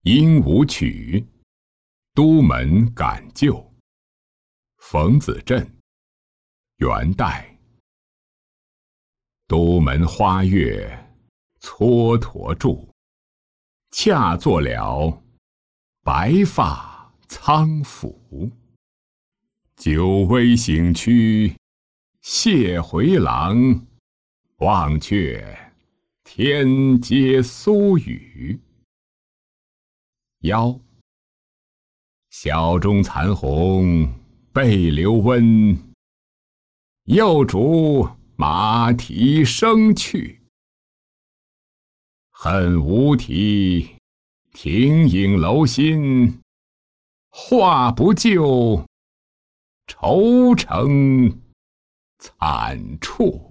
鹦鹉曲，都门赶究。冯子振，元代。都门花月蹉跎住，恰作了白发苍甫。久微醒驱谢回廊，忘却天阶苏语。腰，小钟残红背流温，幼主马蹄声去。恨无题，亭影楼心，画不就，愁成惨处。